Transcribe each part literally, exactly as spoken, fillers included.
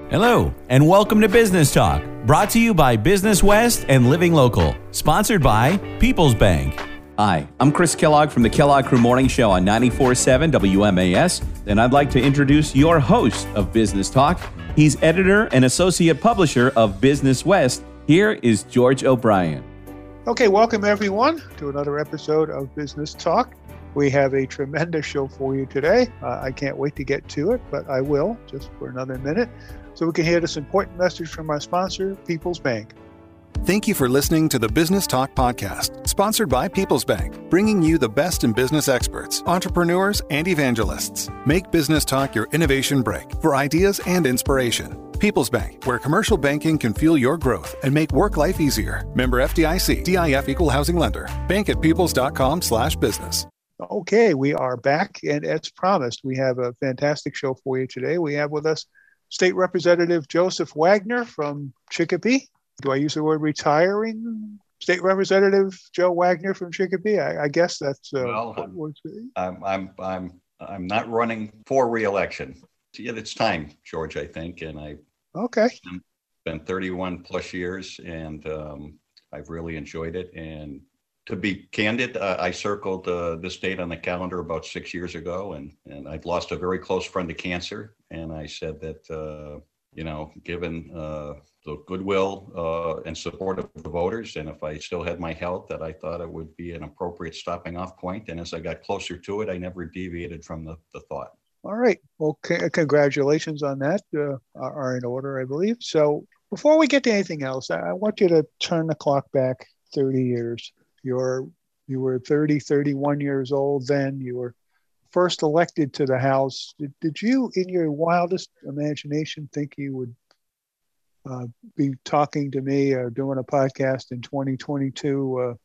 Hello, and welcome to Business Talk, brought to you by Business West and Living Local, sponsored by People's Bank. Hi, I'm Chris Kellogg from the Kellogg Crew Morning Show on ninety-four point seven W M A S, and I'd like to introduce your host of Business Talk. He's editor and associate publisher of Business West. Here is George O'Brien. Okay, welcome everyone to another episode of Business Talk. We have a tremendous show for you today. Uh, I can't wait to get to it, but I will just for another minute so we can hear this important message from our sponsor, People's Bank. Thank you for listening to the Business Talk podcast, sponsored by People's Bank, bringing you the best in business experts, entrepreneurs, and evangelists. Make Business Talk your innovation break for ideas and inspiration. People's Bank, where commercial banking can fuel your growth and make work life easier. Member F D I C, D I F Equal Housing Lender. Bank at peoples.com slash business. Okay, we are back, and as promised, we have a fantastic show for you today. We have with us State Representative Joseph Wagner from Chicopee. Do I use the word retiring? State Representative Joe Wagner from Chicopee? I, I guess that's uh, well. I'm, I'm I'm I'm I'm not running for re-election. Yeah, it's time, George. I think, and I okay. Been thirty-one plus years, and um, I've really enjoyed it. And to be candid, uh, I circled uh, this date on the calendar about six years ago, and and I'd lost a very close friend to cancer, and I said that uh, you know, given uh, the goodwill uh, and support of the voters, and if I still had my health, that I thought it would be an appropriate stopping off point. And as I got closer to it, I never deviated from the, the thought. All right. Well, c- congratulations on that. Uh, are in order, I believe. So before we get to anything else, I, I want you to turn the clock back thirty years. You're you were thirty, thirty-one years old then. You were first elected to the House. Did, did you, in your wildest imagination, think you would uh, be talking to me or doing a podcast in twenty twenty-two, uh,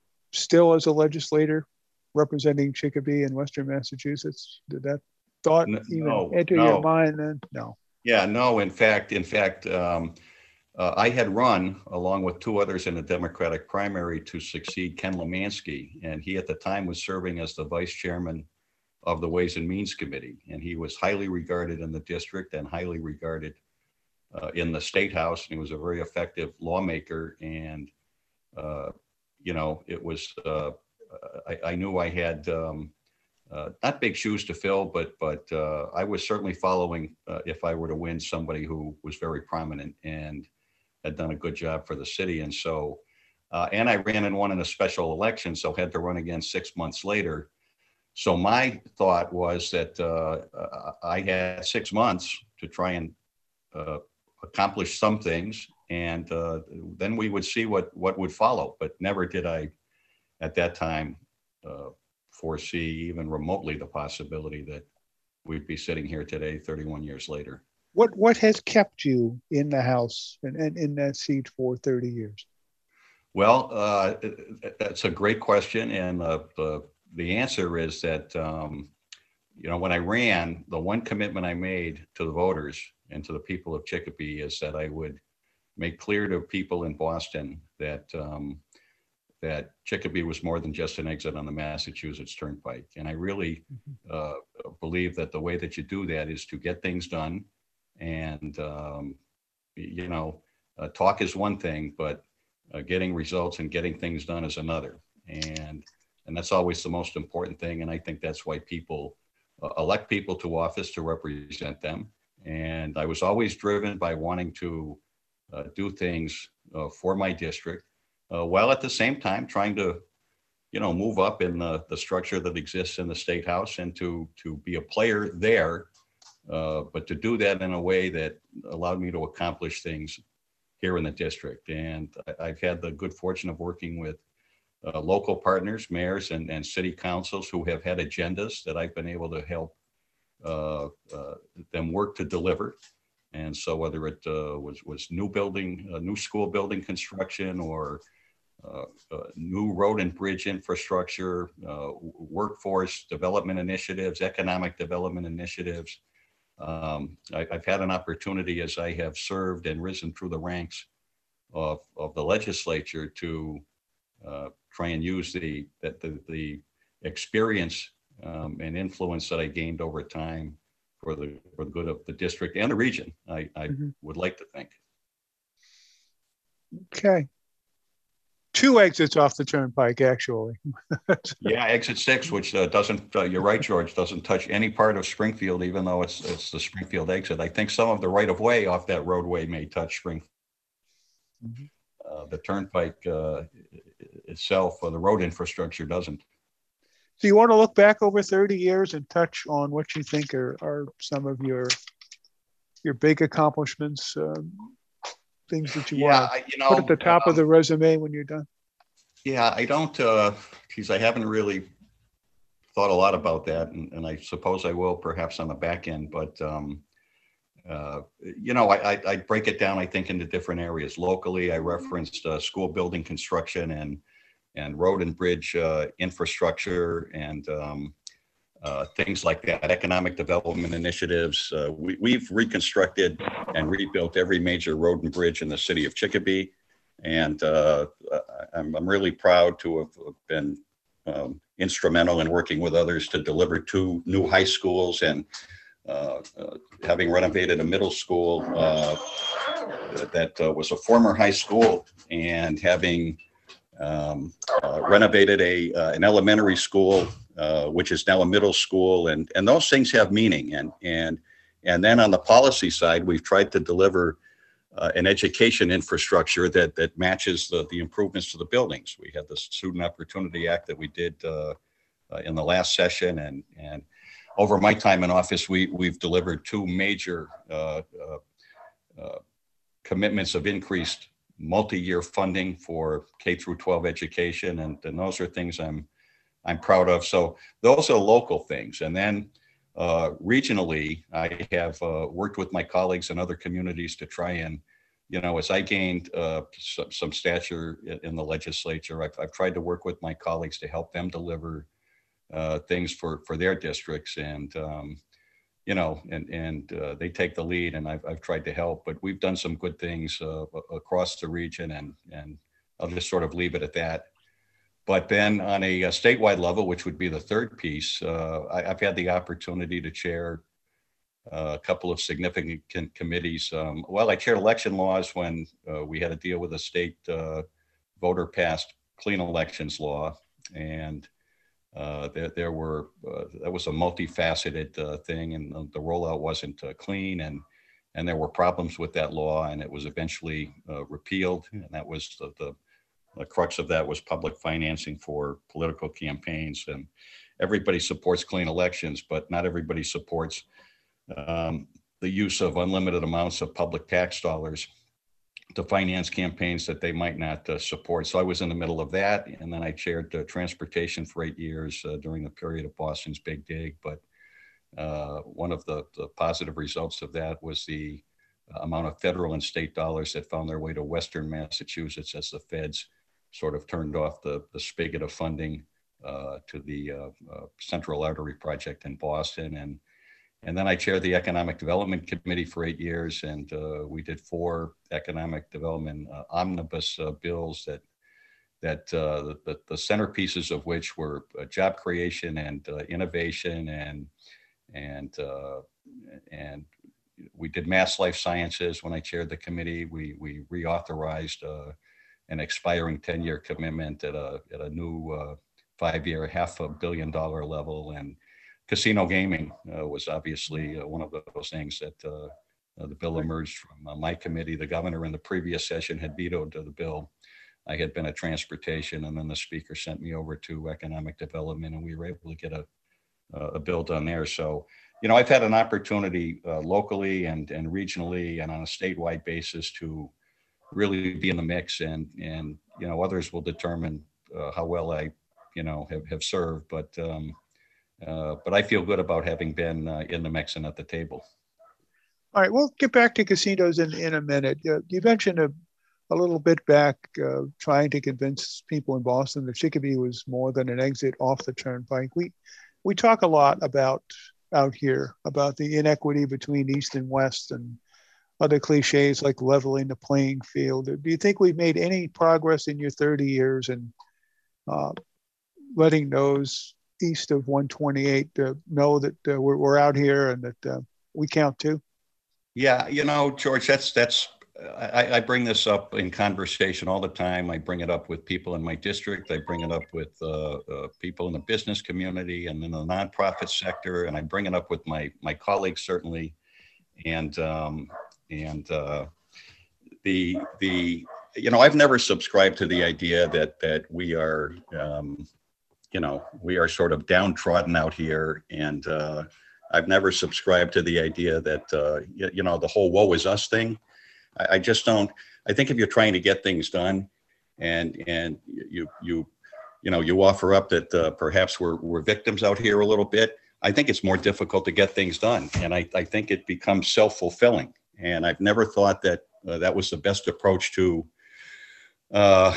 still as a legislator representing Chicopee in Western Massachusetts? Did that thought no, even no, enter no. your mind then? No. Yeah, no. In fact, in fact, um, uh, I had run along with two others in the Democratic primary to succeed Ken Lemansky, and he at the time was serving as the vice chairman of the Ways and Means Committee, and he was highly regarded in the district and highly regarded uh, in the State House. And he was a very effective lawmaker, and uh, you know, it was uh, I, I knew I had um, uh, not big shoes to fill, but but uh, I was certainly following uh, if I were to win somebody who was very prominent and had done a good job for the city. And so, uh, and I ran and won in a special election, so had to run again six months later. So my thought was that uh, I had six months to try and uh, accomplish some things, and uh, then we would see what, what would follow. But never did I, at that time, uh, foresee even remotely the possibility that we'd be sitting here today, thirty-one years later. What what has kept you in the House and, and in that seat for thirty years? Well, uh, that's a great question, and uh, the The answer is that, um, you know, when I ran, the one commitment I made to the voters and to the people of Chicopee is that I would make clear to people in Boston that um, that Chicopee was more than just an exit on the Massachusetts Turnpike. And I really uh, believe that the way that you do that is to get things done. And, um, you know, uh, talk is one thing, but uh, getting results and getting things done is another. And And that's always the most important thing. And I think that's why people uh, elect people to office to represent them. And I was always driven by wanting to uh, do things uh, for my district, uh, while at the same time trying to, you know, move up in the, the structure that exists in the State House and to, to be a player there, uh, but to do that in a way that allowed me to accomplish things here in the district. And I, I've had the good fortune of working with Uh, local partners, mayors, and, and city councils who have had agendas that I've been able to help uh, uh, them work to deliver. And so whether it uh, was, was new building, uh, new school building construction, or uh, uh, new road and bridge infrastructure, uh, workforce development initiatives, economic development initiatives, um, I, I've had an opportunity as I have served and risen through the ranks of, of the legislature to Uh, try and use the that the, the experience um, and influence that I gained over time for the for the good of the district and the region. I, I mm-hmm. would like to think. Okay. Two exits off the turnpike, actually. Yeah, exit six, which uh, doesn't, uh, you're right, George, doesn't touch any part of Springfield, even though it's it's the Springfield exit. I think some of the right of way off that roadway may touch Springfield. Mm-hmm. Uh, the turnpike uh, itself, or the road infrastructure, doesn't. So you want to look back over thirty years and touch on what you think are, are some of your your big accomplishments, um, things that you yeah, want to you know, put at the top uh, of the resume when you're done? Yeah, I don't, uh, geez, I haven't really thought a lot about that, and, and I suppose I will perhaps on the back end, but, um, uh, you know, I, I, I break it down, I think, into different areas. Locally, I referenced uh, school building construction and and road and bridge uh, infrastructure and um, uh, things like that, economic development initiatives. Uh, we, we've reconstructed and rebuilt every major road and bridge in the city of Chicopee. And uh, I'm, I'm really proud to have been um, instrumental in working with others to deliver two new high schools and uh, uh, having renovated a middle school uh, that uh, was a former high school, and having um, uh, renovated a uh, an elementary school, uh, which is now a middle school, and and those things have meaning. And and and then on the policy side, we've tried to deliver Uh, an education infrastructure that that matches the, the improvements to the buildings. We had the Student Opportunity Act that we did uh, uh, in the last session, and and over my time in office, we we've delivered two major uh, uh, uh, commitments of increased multi-year funding for K through twelve education, and, and those are things I'm I'm proud of. So those are local things, and then. Uh, regionally, I have uh, worked with my colleagues in other communities to try and, you know, as I gained uh, some, some stature in, in the legislature, I've, I've tried to work with my colleagues to help them deliver uh, things for, for their districts. And, um, you know, and, and uh, they take the lead, and I've, I've tried to help. But we've done some good things uh, across the region, and, and I'll just sort of leave it at that. But then on a, a statewide level, which would be the third piece, uh, I, I've had the opportunity to chair uh, a couple of significant committees. Um, well, I chaired election laws when uh, we had to deal with a state uh, voter passed clean elections law. And uh, there, there were, uh, that was a multifaceted uh, thing, and the rollout wasn't uh, clean. And, and there were problems with that law, and it was eventually uh, repealed. And that was the, the The crux of that was public financing for political campaigns, and everybody supports clean elections, but not everybody supports um, the use of unlimited amounts of public tax dollars to finance campaigns that they might not uh, support. So I was in the middle of that, and then I chaired uh, transportation for eight years uh, during the period of Boston's Big Dig. But uh, one of the, the positive results of that was the amount of federal and state dollars that found their way to Western Massachusetts as the feds sort of turned off the, the spigot of funding uh, to the uh, uh, Central Artery Project in Boston. And, and then I chaired the Economic Development Committee for eight years, and uh, we did four economic development uh, omnibus uh, bills that, that uh, the, the centerpieces of which were uh, job creation and uh, innovation, and, and, uh, and we did mass life sciences when I chaired the committee. We, we reauthorized uh, an expiring ten-year commitment at a at a new uh, five-year, half a billion dollar level. And casino gaming uh, was obviously uh, one of those things that uh, uh, the bill emerged from uh, my committee. The governor in the previous session had vetoed the bill. I had been at transportation, and then the speaker sent me over to economic development, and we were able to get a a bill done there. So, you know, I've had an opportunity uh, locally and and regionally and on a statewide basis to really be in the mix, and, and, you know, others will determine uh, how well I, you know, have, have served, but, um, uh, but I feel good about having been uh, in the mix and at the table. All right, we'll get back to casinos in, in a minute. Uh, you mentioned a, a little bit back uh, trying to convince people in Boston that Chicopee was more than an exit off the turnpike. We, we talk a lot about out here about the inequity between East and West, and other cliches like leveling the playing field. Do you think we've made any progress in your thirty years in uh, letting those east of one twenty-eight uh, know that uh, we're, we're out here and that uh, we count too? Yeah, you know, George, that's that's I, I bring this up in conversation all the time. I bring it up with people in my district. I bring it up with uh, uh, people in the business community and in the nonprofit sector, and I bring it up with my my colleagues certainly. And um, and uh, the the you know, I've never subscribed to the idea that that we are um, you know we are sort of downtrodden out here, and uh, I've never subscribed to the idea that uh, you, you know the whole woe is us thing. I just don't. I think if you're trying to get things done, and and you you you know you offer up that uh, perhaps we're we're victims out here a little bit, I think it's more difficult to get things done, and I, I think it becomes self-fulfilling. And I've never thought that uh, that was the best approach to uh,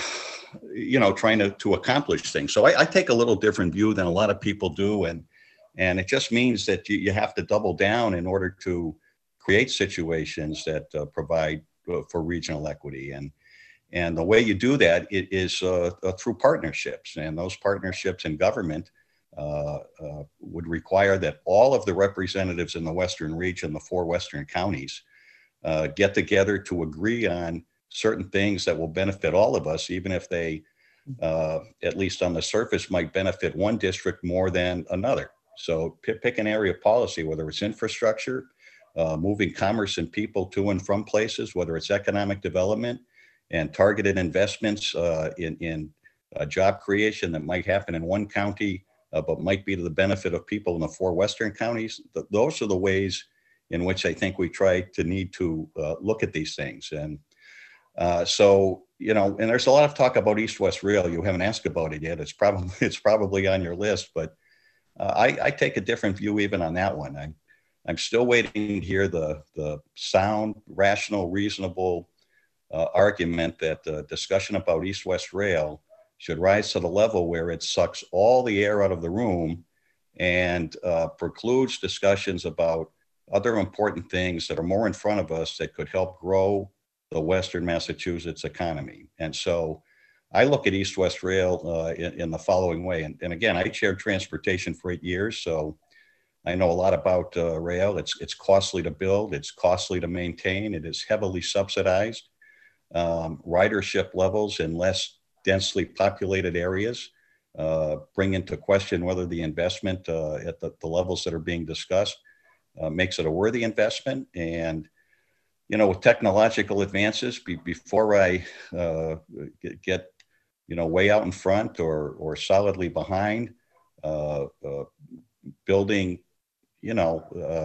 you know trying to to accomplish things. So I, I take a little different view than a lot of people do, and and it just means that you, you have to double down in order to create situations that uh, provide for regional equity. And and the way you do that, it is uh, uh, through partnerships. And those partnerships in government uh, uh, would require that all of the representatives in the Western region, the four Western counties, uh, get together to agree on certain things that will benefit all of us, even if they, uh, at least on the surface, might benefit one district more than another. So p- pick an area of policy, whether it's infrastructure, Uh, moving commerce and people to and from places, whether it's economic development and targeted investments uh, in, in uh, job creation that might happen in one county, uh, but might be to the benefit of people in the four Western counties. Th- those are the ways in which I think we try to need to uh, look at these things. And uh, so, you know, and there's a lot of talk about East-West Rail. You haven't asked about it yet. It's probably, it's probably on your list, but uh, I, I take a different view even on that one. I, I'm still waiting to hear the, the sound, rational, reasonable uh, argument that the discussion about East-West Rail should rise to the level where it sucks all the air out of the room and uh, precludes discussions about other important things that are more in front of us that could help grow the Western Massachusetts economy. And so I look at East-West Rail uh, in, in the following way. And, and again, I chaired transportation for eight years, so I know a lot about uh, rail. It's it's costly to build. It's costly to maintain. It is heavily subsidized. Um, ridership levels in less densely populated areas uh, bring into question whether the investment uh, at the, the levels that are being discussed uh, makes it a worthy investment. And, you know, with technological advances, be, before I uh, get, get, you know, way out in front or, or solidly behind, uh, uh, building you know, uh,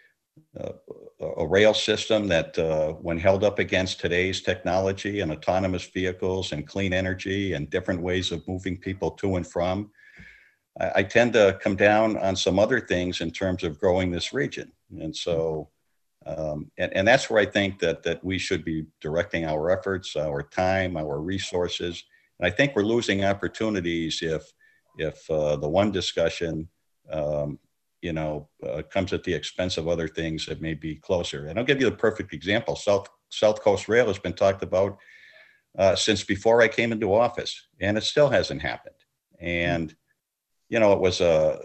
uh, a rail system that uh, when held up against today's technology and autonomous vehicles and clean energy and different ways of moving people to and from, I, I tend to come down on some other things in terms of growing this region. And so, um, and, and that's where I think that that we should be directing our efforts, our time, our resources. And I think we're losing opportunities if, if uh, the one discussion um, you know, uh, comes at the expense of other things that may be closer. And I'll give you the perfect example. South South Coast Rail has been talked about uh, since before I came into office, and it still hasn't happened. And, you know, it was a,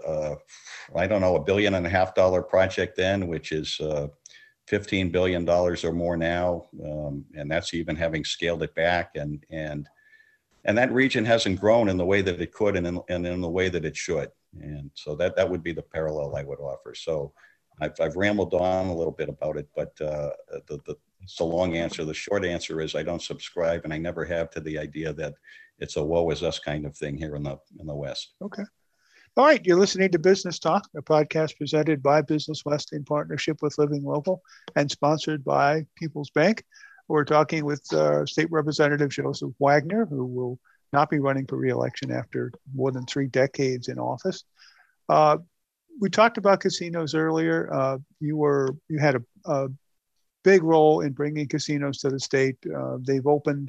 a I don't know, a billion and a half dollar project then, which is uh, fifteen billion dollars or more now. Um, and that's even having scaled it back. And, and, and that region hasn't grown in the way that it could and in, and in the way that it should. And so that, that would be the parallel I would offer. So I've, I've rambled on a little bit about it, but uh, the, the, it's a long answer. The short answer is I don't subscribe, and I never have, to the idea that it's a woe is us kind of thing here in the in the West. Okay. All right. You're listening to Business Talk, a podcast presented by Business West in partnership with Living Local and sponsored by People's Bank. We're talking with uh, State Representative Joseph Wagner, who will not be running for re-election after more than three decades in office. Uh, we talked about casinos earlier. Uh, you were you had a, a big role in bringing casinos to the state. Uh, they've opened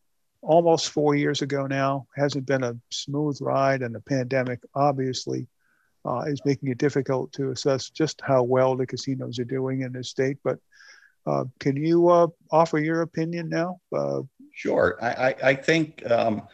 almost four years ago now. Hasn't been a smooth ride, and the pandemic obviously uh, is making it difficult to assess just how well the casinos are doing in this state. But uh, can you uh, offer your opinion now? Uh, Sure. I, I, I think um,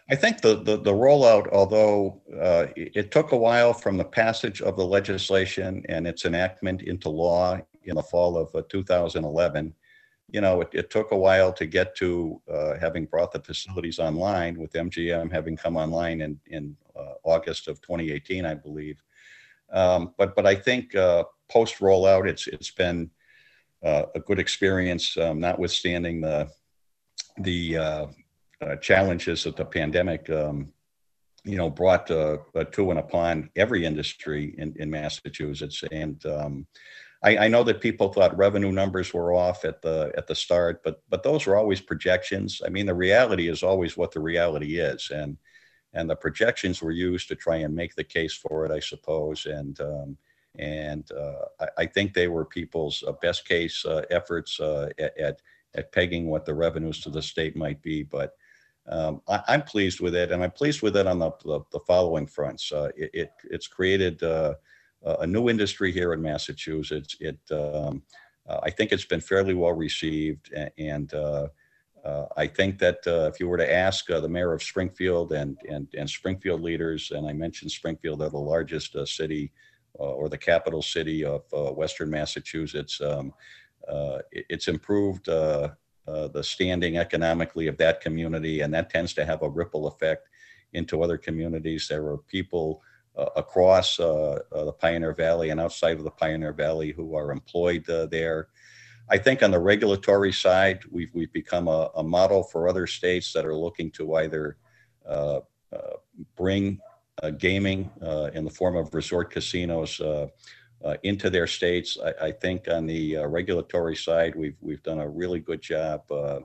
I think the, the, the rollout, although uh, it, it took a while from the passage of the legislation and its enactment into law in the fall of uh, two thousand eleven, you know, it, it took a while to get to uh, having brought the facilities online, with M G M having come online in, in uh, August of twenty eighteen, I believe. Um, but but I think uh, post rollout, it's it's been uh, a good experience, um, notwithstanding the the uh, uh, challenges that the pandemic, um, you know, brought uh, to and upon every industry in, in Massachusetts. And um, I, I know that people thought revenue numbers were off at the at the start, but but those were always projections. I mean, the reality is always what the reality is, and and the projections were used to try and make the case for it, I suppose. And um, and uh, I, I think they were people's uh, best case uh, efforts uh, at, at at pegging what the revenues to the state might be. But um, I, I'm pleased with it, and I'm pleased with it on the the, the following fronts. Uh, it, it it's created Uh, a new industry here in Massachusetts. It, um, uh, I think it's been fairly well received, and uh, uh, I think that uh, if you were to ask uh, the mayor of Springfield and, and and Springfield leaders, and I mentioned Springfield, they're the largest uh, city uh, or the capital city of uh, Western Massachusetts. Um, uh, it, it's improved uh, uh, the standing economically of that community, and that tends to have a ripple effect into other communities. There are people Uh, across uh, uh, the Pioneer Valley and outside of the Pioneer Valley who are employed uh, there. I think on the regulatory side, we've we've become a, a model for other states that are looking to either uh, uh, bring uh, gaming uh, in the form of resort casinos uh, uh, into their states. I, I think on the uh, regulatory side, we've we've done a really good job. Uh,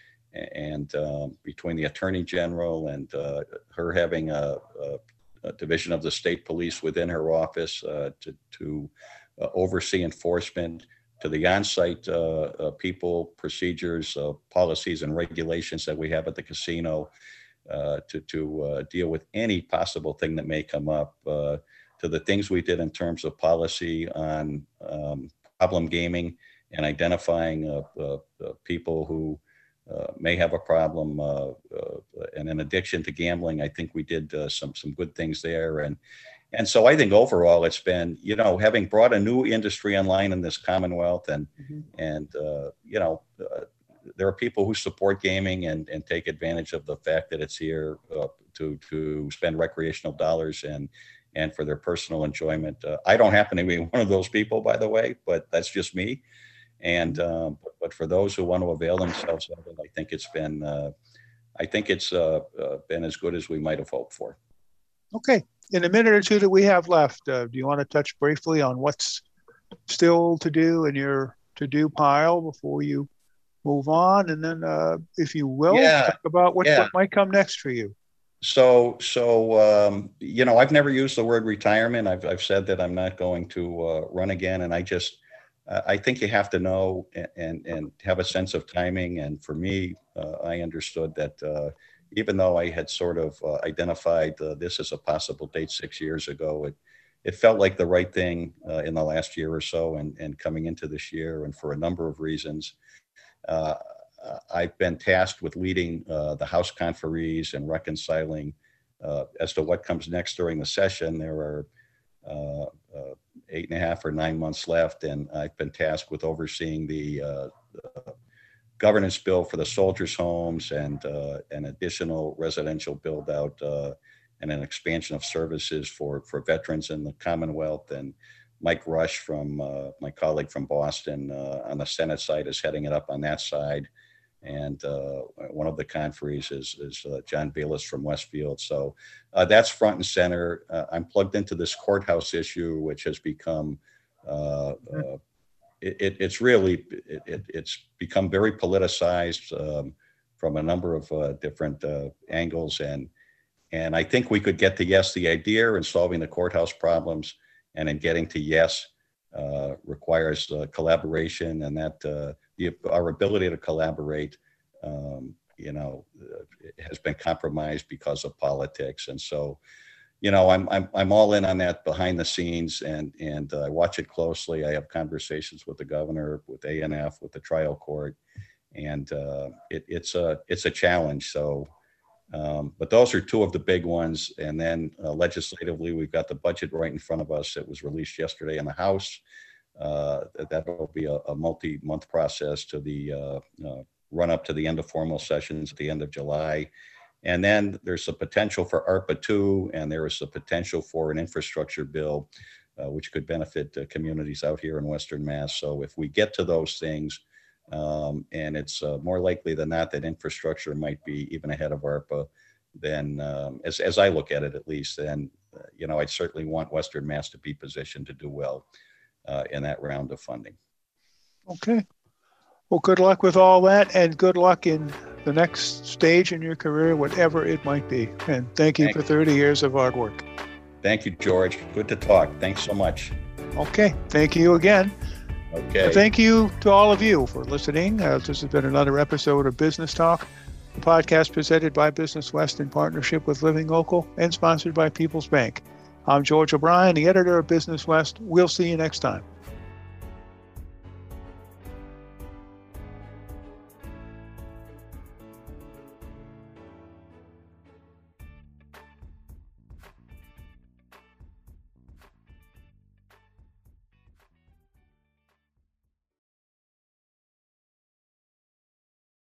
and um, between the Attorney General and uh, her having a, a division of the state police within her office uh, to, to uh, oversee enforcement, to the on-site uh, uh, people, procedures, uh, policies, and regulations that we have at the casino uh, to, to uh, deal with any possible thing that may come up, uh, to the things we did in terms of policy on um, problem gaming and identifying uh, uh, uh, people who Uh, may have a problem uh, uh, and an addiction to gambling. I think we did uh, some some good things there, and and so I think overall it's been, you know, having brought a new industry online in this Commonwealth, and mm-hmm. and uh, you know uh, there are people who support gaming and and take advantage of the fact that it's here uh, to to spend recreational dollars and and for their personal enjoyment. Uh, I don't happen to be one of those people, by the way, but that's just me. And um, but, but for those who want to avail themselves of it, I think it's been uh, I think it's uh, uh, been as good as we might have hoped for. Okay, in a minute or two that we have left, uh, do you want to touch briefly on what's still to do in your to-do pile before you move on, and then, uh, if you will, yeah. talk about what, yeah. what might come next for you? So, so um, you know, I've never used the word retirement. I've I've said that I'm not going to uh, run again, and I just. Uh, I think you have to know and, and, and have a sense of timing. And for me, uh, I understood that uh, even though I had sort of uh, identified uh, this as a possible date six years ago, it, it felt like the right thing uh, in the last year or so, and, and coming into this year. And for a number of reasons, uh, I've been tasked with leading uh, the House conferees and reconciling uh, as to what comes next during the session. There are uh, uh, eight and a half or nine months left, and I've been tasked with overseeing the, uh, the governance bill for the soldiers' homes and uh, an additional residential build out uh, and an expansion of services for, for veterans in the Commonwealth. And Mike Rush, from uh, my colleague from Boston uh, on the Senate side, is heading it up on that side. And uh, one of the conferees is, is uh, John Bayless from Westfield. So uh, that's front and center. Uh, I'm plugged into this courthouse issue, which has become, uh, uh, it, it, it's really, it, it, it's become very politicized um, from a number of uh, different uh, angles. And, and I think we could get to yes, the idea in solving the courthouse problems, and in getting to yes uh, requires uh, collaboration, and that uh, the, our ability to collaborate, um, you know, uh, has been compromised because of politics. And so, you know, I'm I'm I'm all in on that behind the scenes, and and uh, I watch it closely. I have conversations with the governor, with A N F, with the trial court, and uh, it, it's a it's a challenge. So Um, but those are two of the big ones. And then uh, legislatively, we've got the budget right in front of us. It was released yesterday in the House. Uh, that will be a, a multi-month process to the uh, uh, run up to the end of formal sessions at the end of July. And then there's a potential for ARPA two, and there is a potential for an infrastructure bill, uh, which could benefit uh, communities out here in Western Mass. So if we get to those things, um, and it's uh, more likely than not that infrastructure might be even ahead of ARPA, then um, as, as I look at it, at least, then, uh, you know, I'd certainly want Western Mass to be positioned to do well uh, in that round of funding. Okay. Well, good luck with all that, and good luck in the next stage in your career, whatever it might be. And thank you Thank for you. thirty years of hard work. Thank you, George. Good to talk. Thanks so much. Okay. Thank you again. Okay. And thank you to all of you for listening. Uh, this has been another episode of Business Talk, a podcast presented by Business West in partnership with Living Local and sponsored by People's Bank. I'm George O'Brien, the editor of Business West. We'll see you next time.